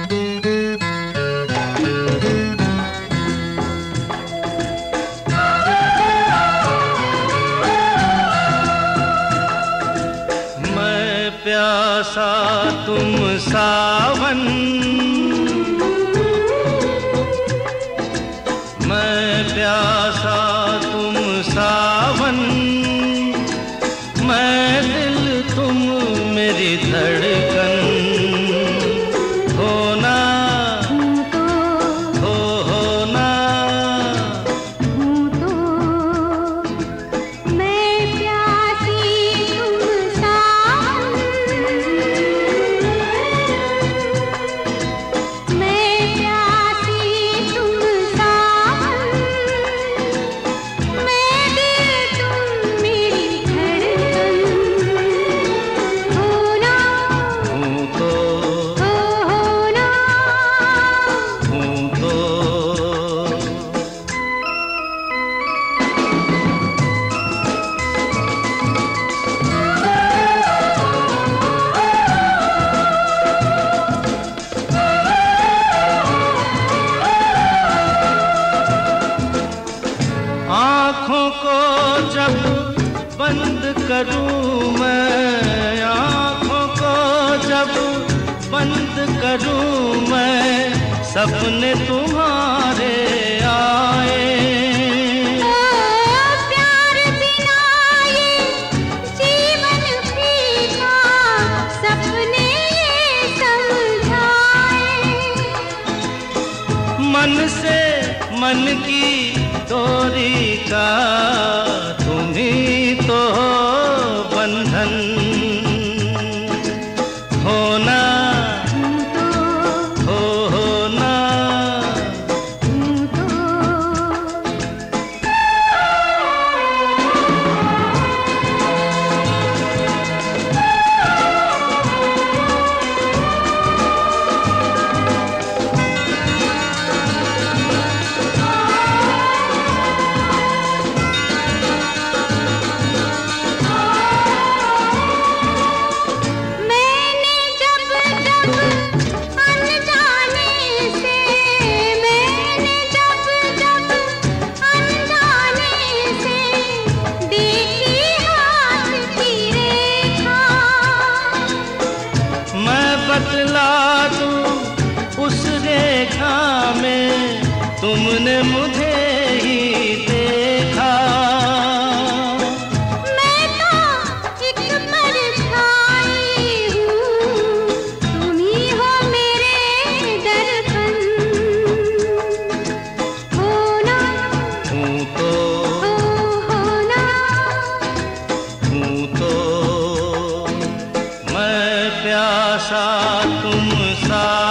प्यासा तुम सावन, मैं प्यासा तुम सावन, मैं दिल तुम मेरी धड़कन, होना हो होना तो मैं प्यासी तुम सावन, मैं प्यासी तुम सावन, मैं दिल तुम मेरी धड़कन, होना हूँ तो होना हूँ तो आँखों को जब बंद करूं मैं, आँखों को जब बंद करूं मैं, सपने तुम्हारे आए। प्यार बिना ये जीवन फीका, सपने ये समझाए। मन से मन की डोरी का तुम ही तो हो बंधन, होना हो होना मैंने जब जब अनजाने से, मैंने जब जब अनजाने से देखी हाथ की रेखा, मैं बतला दूं उस रेखा में तुमने मुझे ही देखा। मैं तो एक परछाई हूँ, तुम ही हो मेरे दर्पण, होना हूँ तो होना हूँ तो मैं प्यासा तुम सा